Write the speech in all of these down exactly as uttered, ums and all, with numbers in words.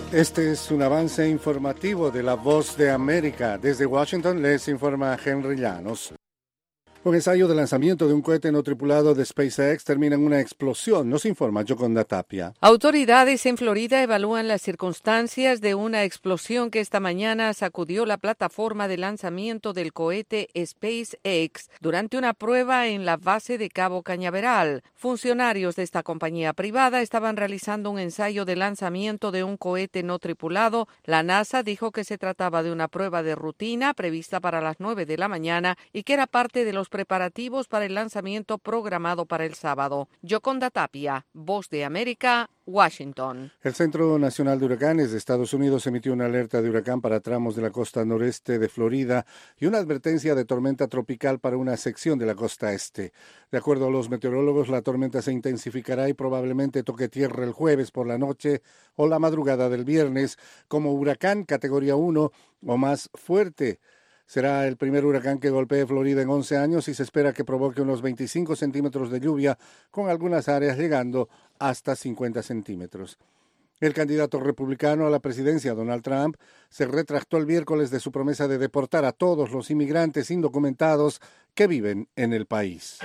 Este es un avance informativo de La Voz de América. Desde Washington les informa Henry Llanos. Un ensayo de lanzamiento de un cohete no tripulado de SpaceX termina en una explosión, nos informa Yoconda Tapia. Autoridades en Florida evalúan las circunstancias de una explosión que esta mañana sacudió la plataforma de lanzamiento del cohete SpaceX durante una prueba en la base de Cabo Cañaveral. Funcionarios de esta compañía privada estaban realizando un ensayo de lanzamiento de un cohete no tripulado. La NASA dijo que se trataba de una prueba de rutina prevista para las nueve de la mañana y que era parte de los preparativos para el lanzamiento programado para el sábado. Yoconda Tapia, Voz de América, Washington. El Centro Nacional de Huracanes de Estados Unidos emitió una alerta de huracán para tramos de la costa noreste de Florida y una advertencia de tormenta tropical para una sección de la costa este. De acuerdo a los meteorólogos, la tormenta se intensificará y probablemente toque tierra el jueves por la noche o la madrugada del viernes como huracán categoría uno o más fuerte. Será el primer huracán que golpee Florida en once años y se espera que provoque unos veinticinco centímetros de lluvia, con algunas áreas llegando hasta cincuenta centímetros. El candidato republicano a la presidencia, Donald Trump, se retractó el miércoles de su promesa de deportar a todos los inmigrantes indocumentados que viven en el país.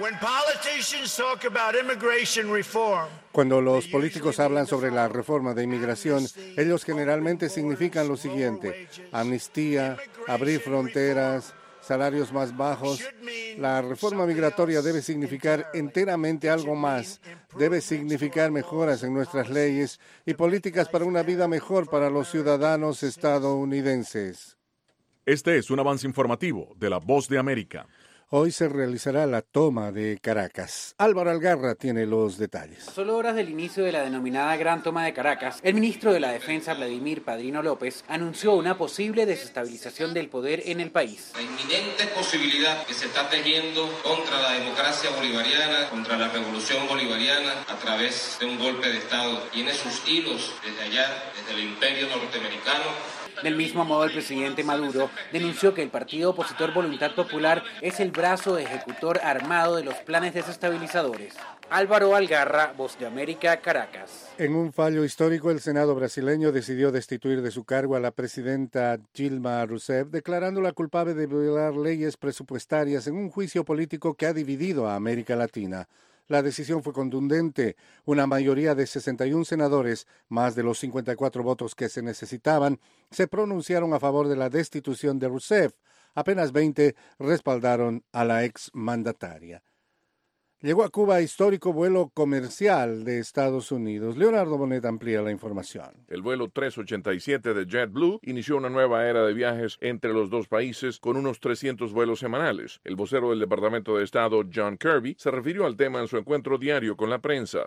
Cuando los políticos hablan sobre la reforma de inmigración, ellos generalmente significan lo siguiente: amnistía, abrir fronteras, salarios más bajos. La reforma migratoria debe significar enteramente algo más. Debe significar mejoras en nuestras leyes y políticas para una vida mejor para los ciudadanos estadounidenses. Este es un avance informativo de La Voz de América. Hoy se realizará la toma de Caracas. Álvaro Algarra tiene los detalles. A solo horas del inicio de la denominada Gran Toma de Caracas, el ministro de la Defensa, Vladimir Padrino López, anunció una posible desestabilización del poder en el país. La inminente posibilidad que se está tejiendo contra la democracia bolivariana, contra la revolución bolivariana, a través de un golpe de Estado, tiene sus hilos desde allá, desde el imperio norteamericano. Del mismo modo, el presidente Maduro denunció que el partido opositor Voluntad Popular es el brazo ejecutor armado de los planes desestabilizadores. Álvaro Algarra, Voz de América, Caracas. En un fallo histórico, el Senado brasileño decidió destituir de su cargo a la presidenta Dilma Rousseff, declarándola culpable de violar leyes presupuestarias en un juicio político que ha dividido a América Latina. La decisión fue contundente. Una mayoría de sesenta y uno senadores, más de los cincuenta y cuatro votos que se necesitaban, se pronunciaron a favor de la destitución de Rousseff. Apenas veinte respaldaron a la exmandataria. Llegó a Cuba histórico vuelo comercial de Estados Unidos. Leonardo Bonet amplía la información. El vuelo trescientos ochenta y siete de JetBlue inició una nueva era de viajes entre los dos países con unos trescientos vuelos semanales. El vocero del Departamento de Estado, John Kirby, se refirió al tema en su encuentro diario con la prensa.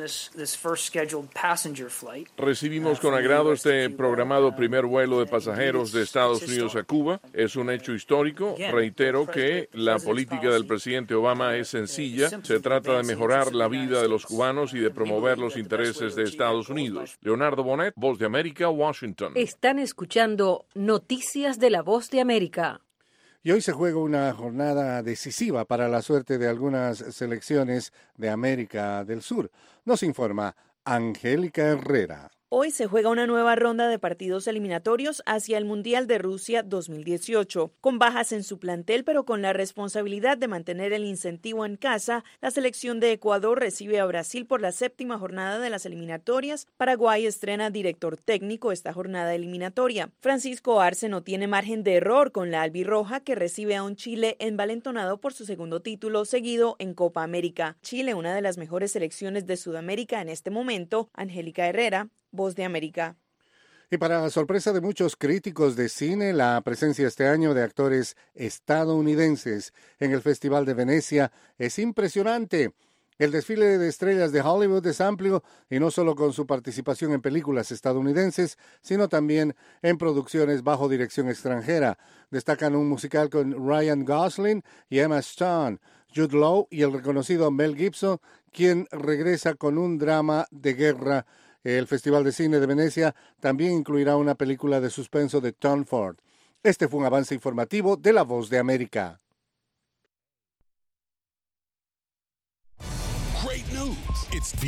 Recibimos con agrado este programado primer vuelo de pasajeros de Estados Unidos a Cuba. Es un hecho histórico. Reitero que la política del presidente Obama es sencilla. Se trata de mejorar la vida de los cubanos y de promover los intereses de Estados Unidos. Leonardo Bonet, Voz de América, Washington. Están escuchando Noticias de la Voz de América. Y hoy se juega una jornada decisiva para la suerte de algunas selecciones de América del Sur. Nos informa Angélica Herrera. Hoy se juega una nueva ronda de partidos eliminatorios hacia el Mundial de Rusia dos mil dieciocho. Con bajas en su plantel, pero con la responsabilidad de mantener el incentivo en casa, la selección de Ecuador recibe a Brasil por la séptima jornada de las eliminatorias. Paraguay estrena director técnico esta jornada eliminatoria. Francisco Arce no tiene margen de error con la albirroja, que recibe a un Chile envalentonado por su segundo título seguido en Copa América. Chile, una de las mejores selecciones de Sudamérica en este momento. Angélica Herrera, Voz de América. Y para sorpresa de muchos críticos de cine, la presencia este año de actores estadounidenses en el Festival de Venecia es impresionante. El desfile de estrellas de Hollywood es amplio, y no solo con su participación en películas estadounidenses, sino también en producciones bajo dirección extranjera. Destacan un musical con Ryan Gosling y Emma Stone, Jude Law y el reconocido Mel Gibson, quien regresa con un drama de guerra. El Festival de Cine de Venecia también incluirá una película de suspenso de Tom Ford. Este fue un avance informativo de La Voz de América. Great news. It's